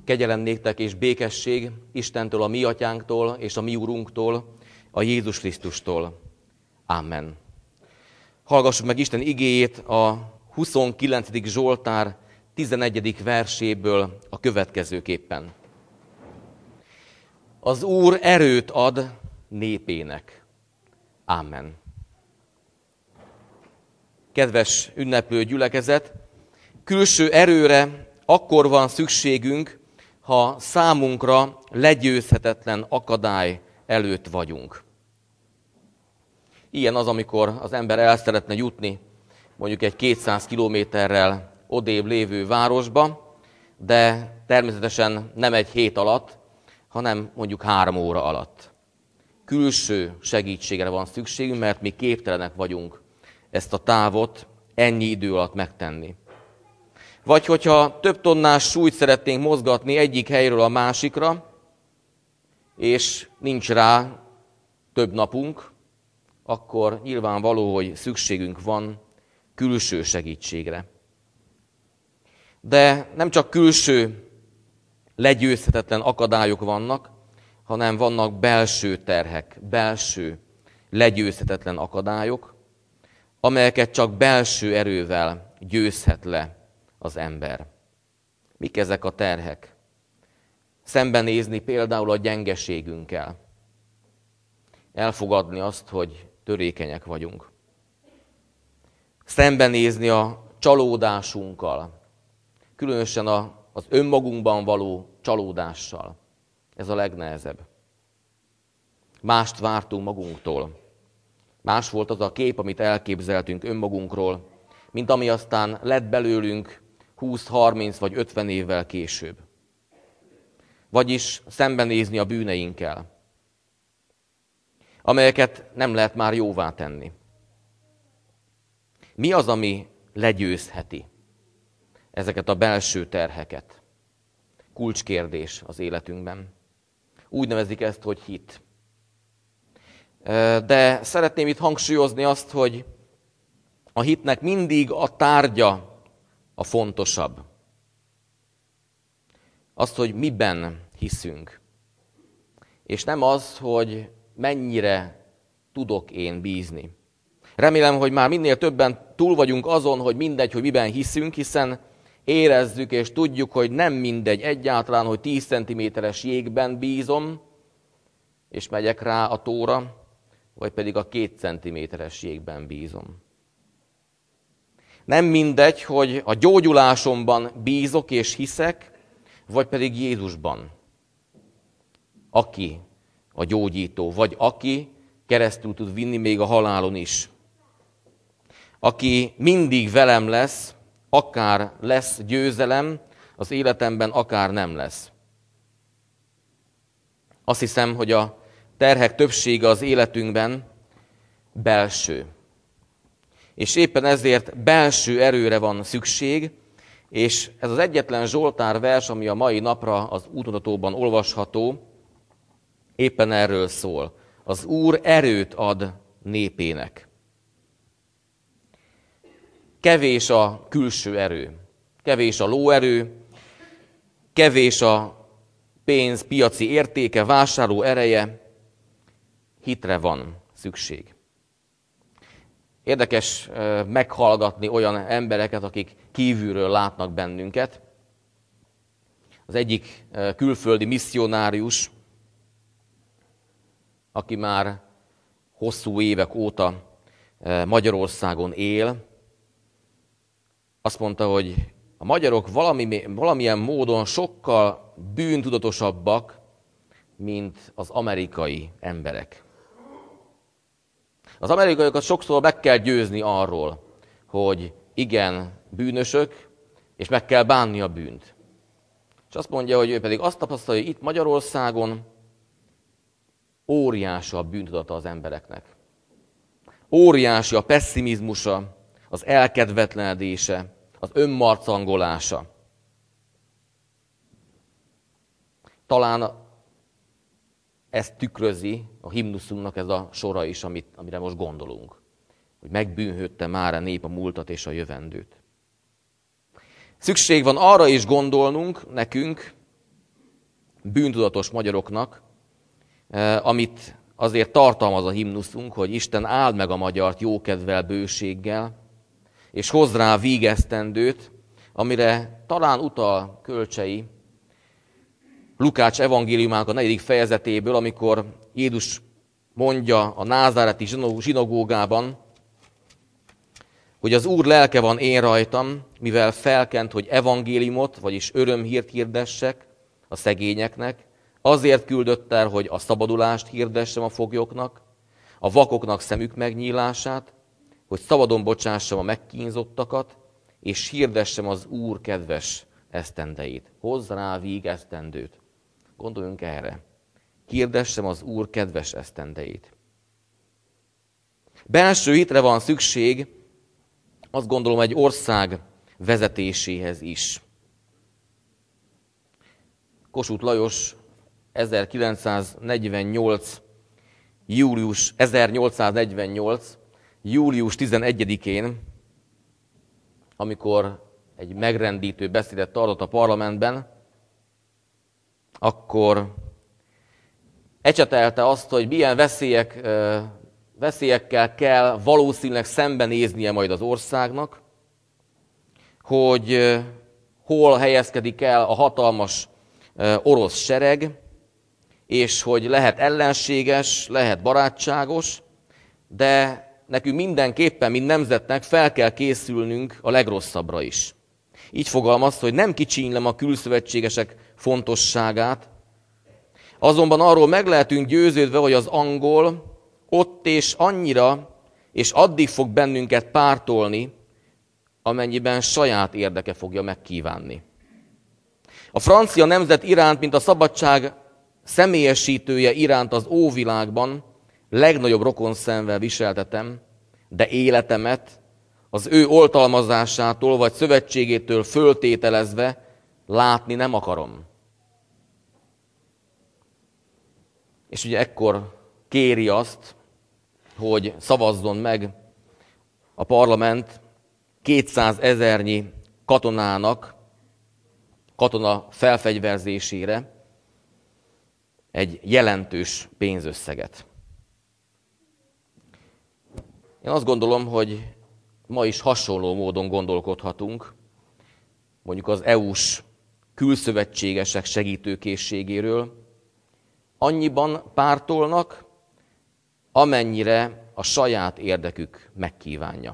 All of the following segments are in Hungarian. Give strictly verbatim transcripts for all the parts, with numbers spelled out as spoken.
Kegyelem néktek és békesség Istentől, a mi atyánktól és a mi Urunktól, a Jézus Krisztustól. Amen. Hallgassuk meg Isten igéjét a huszonkilencedik Zsoltár tizenegyedik verséből a következőképpen. Az Úr erőt ad népének. Amen. Kedves ünneplő gyülekezet, külső erőre akkor van szükségünk, ha számunkra legyőzhetetlen akadály előtt vagyunk. Ilyen az, amikor az ember el szeretne jutni mondjuk egy kétszáz kilométerrel odébb lévő városba, de természetesen nem egy hét alatt, hanem mondjuk három óra alatt. Külső segítségre van szükségünk, mert mi képtelenek vagyunk ezt a távot ennyi idő alatt megtenni. Vagy hogyha több tonnás súlyt szeretnénk mozgatni egyik helyről a másikra, és nincs rá több napunk, akkor nyilvánvaló, hogy szükségünk van külső segítségre. De nem csak külső legyőzhetetlen akadályok vannak, hanem vannak belső terhek, belső legyőzhetetlen akadályok, amelyeket csak belső erővel győzhet le az ember. Mik ezek a terhek? Szembenézni például a gyengeségünkkel. Elfogadni azt, hogy törékenyek vagyunk. Szembenézni a csalódásunkkal. Különösen a, az önmagunkban való csalódással. Ez a legnehezebb. Mást vártunk magunktól. Más volt az a kép, amit elképzeltünk önmagunkról, mint ami aztán lett belőlünk húsz, harminc vagy ötven évvel később. Vagyis szembenézni a bűneinkkel, amelyeket nem lehet már jóvá tenni. Mi az, ami legyőzheti ezeket a belső terheket? Kulcskérdés az életünkben. Úgy nevezik ezt, hogy hit. De szeretném itt hangsúlyozni azt, hogy a hitnek mindig a tárgya a fontosabb. Azt, hogy miben hiszünk. És nem az, hogy mennyire tudok én bízni. Remélem, hogy már minél többen túl vagyunk azon, hogy mindegy, hogy miben hiszünk, hiszen érezzük és tudjuk, hogy nem mindegy egyáltalán, hogy tíz centiméteres jégben bízom, és megyek rá a tóra, vagy pedig a két centiméteres jégben bízom. Nem mindegy, hogy a gyógyulásomban bízok és hiszek, vagy pedig Jézusban, aki a gyógyító, vagy aki keresztül tud vinni még a halálon is. Aki mindig velem lesz, akár lesz győzelem az életemben, akár nem lesz. Azt hiszem, hogy a terhek többsége az életünkben belső. És éppen ezért belső erőre van szükség, és ez az egyetlen Zsoltár vers, ami a mai napra az útmutatóban olvasható, éppen erről szól. Az Úr erőt ad népének. Kevés a külső erő, kevés a lóerő, kevés a pénz, piaci értéke, vásárló ereje, hitre van szükség. Érdekes meghallgatni olyan embereket, akik kívülről látnak bennünket. Az egyik külföldi misszionárius, aki már hosszú évek óta Magyarországon él, azt mondta, hogy a magyarok valami, valamilyen módon sokkal bűntudatosabbak, mint az amerikai emberek. Az amerikaiakat sokszor meg kell győzni arról, hogy igen, bűnösök, és meg kell bánni a bűnt. És azt mondja, hogy ő pedig azt tapasztalja, hogy itt Magyarországon óriási a bűntudata az embereknek. Óriási a pesszimizmusa, az elkedvetlenedése, az önmarcangolása. Talán ezt tükrözi a himnuszunknak ez a sora is, amit, amire most gondolunk. Hogy megbűnhődte már a nép a múltat és a jövendőt. Szükség van arra is gondolnunk nekünk, bűntudatos magyaroknak, amit azért tartalmaz a himnuszunk, hogy Isten áld meg a magyart jókedvel, bőséggel, és hozz rá vígesztendőt, amire talán utal Kölcsei Lukács evangéliumának a negyedik fejezetéből, amikor Jézus mondja a názáreti zsinagógában, hogy az Úr lelke van én rajtam, mivel felkent, hogy evangéliumot, vagyis örömhírt hirdessek a szegényeknek, azért küldött el, hogy a szabadulást hirdessem a foglyoknak, a vakoknak szemük megnyílását, hogy szabadon bocsássam a megkínzottakat, és hirdessem az Úr kedves esztendeit. Hozz rá vígesztendőt. Gondoljunk erre. Hirdessem az Úr kedves esztendeit. Belső hitre van szükség, azt gondolom, egy ország vezetéséhez is. Kossuth Lajos ezerkilencszáznegyvennyolc. július, ezernyolcszáznegyvennyolc. július tizenegyedikén, amikor egy megrendítő beszédet tartott a parlamentben, akkor ecsetelte azt, hogy milyen veszélyek, veszélyekkel kell valószínűleg szembenéznie majd az országnak, hogy hol helyezkedik el a hatalmas orosz sereg, és hogy lehet ellenséges, lehet barátságos, de nekünk mindenképpen, mint nemzetnek fel kell készülnünk a legrosszabbra is. Így fogalmaz, hogy nem kicsínylem a külszövetségesek fontosságát, azonban arról meg lehetünk győződve, hogy az angol ott és annyira, és addig fog bennünket pártolni, amennyiben saját érdeke fogja megkívánni. A francia nemzet iránt, mint a szabadság személyesítője iránt az óvilágban legnagyobb rokonszenvvel viseltetem, de életemet az ő oltalmazásától vagy szövetségétől föltételezve látni nem akarom. És ugye ekkor kéri azt, hogy szavazzon meg a parlament kétszázezernyi katonának, katona felfegyverzésére egy jelentős pénzösszeget. Én azt gondolom, hogy ma is hasonló módon gondolkodhatunk, mondjuk az é u-s külszövetségesek segítőkészségéről. Annyiban pártolnak, amennyire a saját érdekük megkívánja.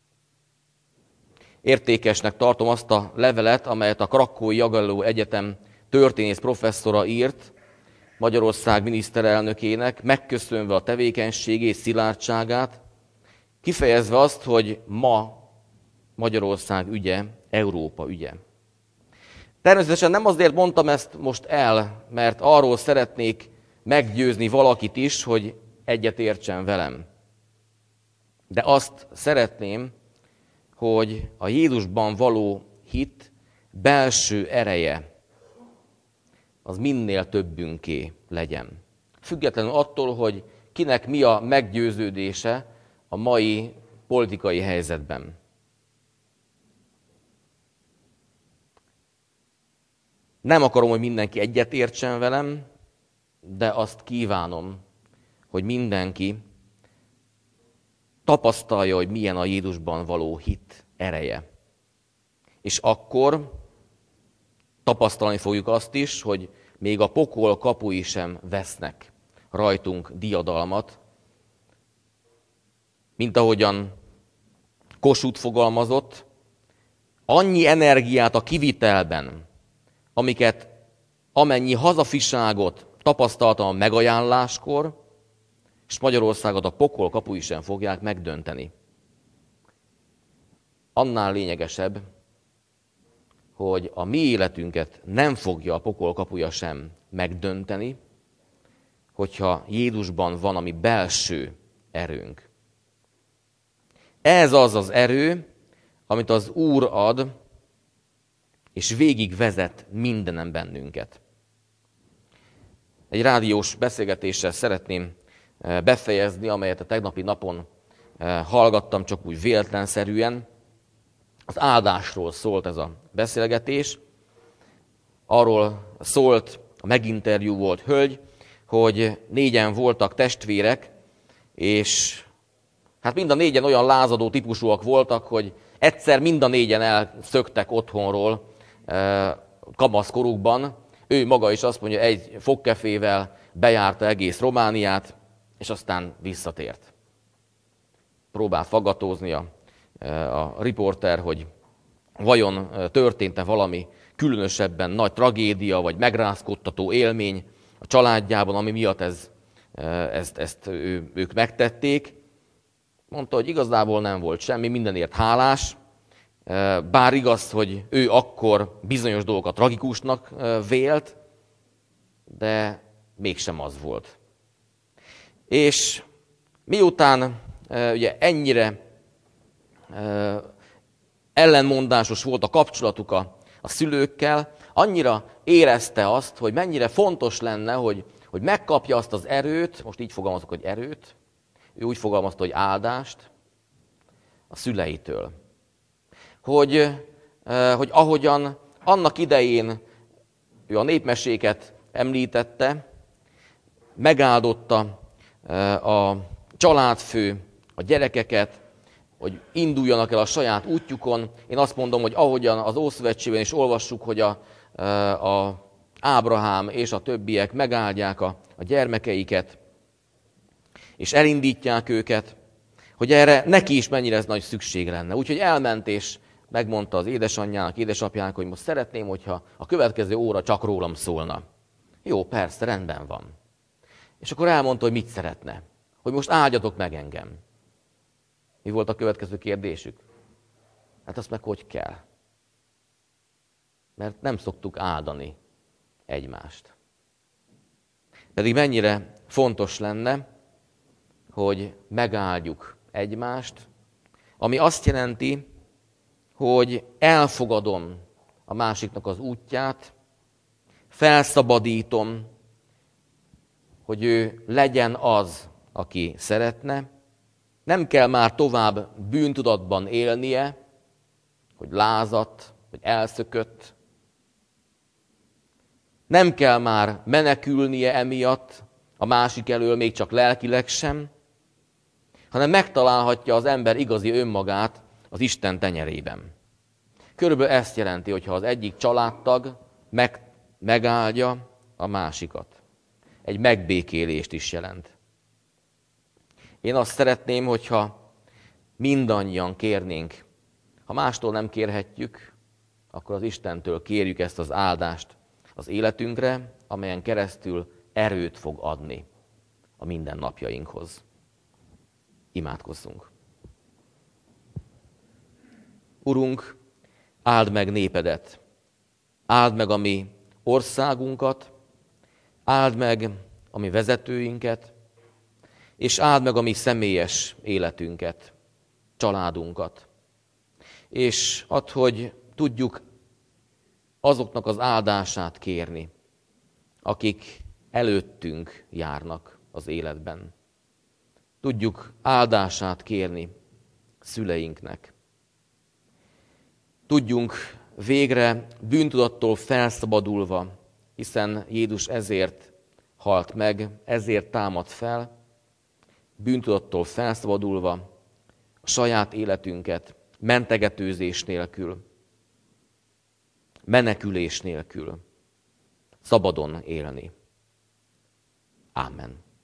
Értékesnek tartom azt a levelet, amelyet a Krakói Jagelló Egyetem történész professzora írt Magyarország miniszterelnökének, megköszönve a tevékenységét, szilárdságát, kifejezve azt, hogy ma Magyarország ügye, Európa ügye. Természetesen nem azért mondtam ezt most el, mert arról szeretnék meggyőzni valakit is, hogy egyet értsen velem. De azt szeretném, hogy a Jézusban való hit belső ereje az minél többünké legyen. Függetlenül attól, hogy kinek mi a meggyőződése a mai politikai helyzetben. Nem akarom, hogy mindenki egyet értsen velem, de azt kívánom, hogy mindenki tapasztalja, hogy milyen a Jézusban való hit ereje. És akkor tapasztalni fogjuk azt is, hogy még a pokol kapui sem vesznek rajtunk diadalmat, mint ahogyan Kossuth fogalmazott, annyi energiát a kivitelben, amiket, amennyi hazafiságot tapasztaltam a megajánláskor, és Magyarországot a pokol kapui sem fogják megdönteni. Annál lényegesebb, hogy a mi életünket nem fogja a pokol kapuja sem megdönteni, hogyha Jézusban van a mi belső erőnk. Ez az az erő, amit az Úr ad, és végig vezet mindenen bennünket. Egy rádiós beszélgetéssel szeretném befejezni, amelyet a tegnapi napon hallgattam, csak úgy véletlenszerűen. Az áldásról szólt ez a beszélgetés. Arról szólt a meginterjú volt hölgy, hogy négyen voltak testvérek, és hát mind a négyen olyan lázadó típusúak voltak, hogy egyszer mind a négyen elszöktek otthonról kamaszkorukban. Ő maga is azt mondja, egy fogkefével bejárta egész Romániát, és aztán visszatért. Próbált faggatózni a, a riporter, hogy vajon történt-e valami különösebben nagy tragédia, vagy megrázkodtató élmény a családjában, ami miatt ez, ezt, ezt ő, ők megtették. Mondta, hogy igazából nem volt semmi, mindenért hálás, bár igaz, hogy ő akkor bizonyos dolgokat tragikusnak vélt, de mégsem az volt. És miután ugye ennyire ellenmondásos volt a kapcsolatuk a, a szülőkkel, annyira érezte azt, hogy mennyire fontos lenne, hogy, hogy megkapja azt az erőt, most így fogalmazok, hogy erőt, ő úgy fogalmazta, hogy áldást a szüleitől. Hogy, hogy ahogyan annak idején ő a népmeséket említette, megáldotta a családfő, a gyerekeket, hogy induljanak el a saját útjukon. Én azt mondom, hogy ahogyan az Ószövetségben is olvassuk, hogy a, a Ábrahám és a többiek megáldják a, a gyermekeiket, és elindítják őket, hogy erre neki is mennyire ez nagy szükség lenne. Úgyhogy elment és megmondta az édesanyjának, édesapjának, hogy most szeretném, hogyha a következő óra csak rólam szólna. Jó, persze, rendben van. És akkor elmondta, hogy mit szeretne. Hogy most áldjatok meg engem. Mi volt a következő kérdésük? Hát azt meg hogy kell. Mert nem szoktuk áldani egymást. Pedig mennyire fontos lenne, hogy megáldjuk egymást, ami azt jelenti, hogy elfogadom a másiknak az útját, felszabadítom, hogy ő legyen az, aki szeretne. Nem kell már tovább bűntudatban élnie, hogy lázadt, hogy elszökött. Nem kell már menekülnie emiatt a másik elől, még csak lelkileg sem, hanem megtalálhatja az ember igazi önmagát az Isten tenyerében. Körülbelül ezt jelenti, hogyha az egyik családtag meg, megáldja a másikat. Egy megbékélést is jelent. Én azt szeretném, hogyha mindannyian kérnénk, ha mástól nem kérhetjük, akkor az Istentől kérjük ezt az áldást az életünkre, amelyen keresztül erőt fog adni a mindennapjainkhoz. Imádkozzunk. Urunk, áld meg népedet, áld meg a mi országunkat, áld meg a mi vezetőinket, és áld meg a mi személyes életünket, családunkat. És add, hogy tudjuk azoknak az áldását kérni, akik előttünk járnak az életben. Tudjuk áldását kérni szüleinknek. Tudjunk végre bűntudattól felszabadulva, hiszen Jézus ezért halt meg, ezért támad fel, bűntudattól felszabadulva a saját életünket mentegetőzés nélkül, menekülés nélkül szabadon élni. Ámen.